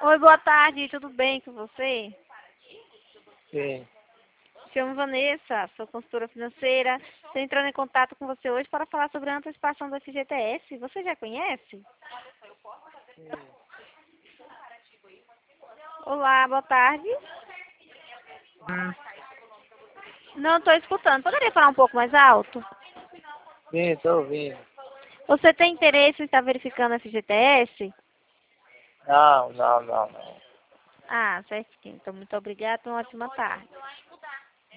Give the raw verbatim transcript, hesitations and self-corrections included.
Oi, boa tarde, tudo bem com você? Sim. Me chamo Vanessa, sou consultora financeira. Estou entrando em contato com você hoje para falar sobre a antecipação do F G T S. Você já conhece? Sim. Olá, boa tarde. Hum. Não estou escutando. Poderia falar um pouco mais alto? Sim, estou ouvindo. Você tem interesse em estar verificando o F G T S? Não, não, não, não. Ah, certinho. Então, muito obrigada e uma ótima tarde.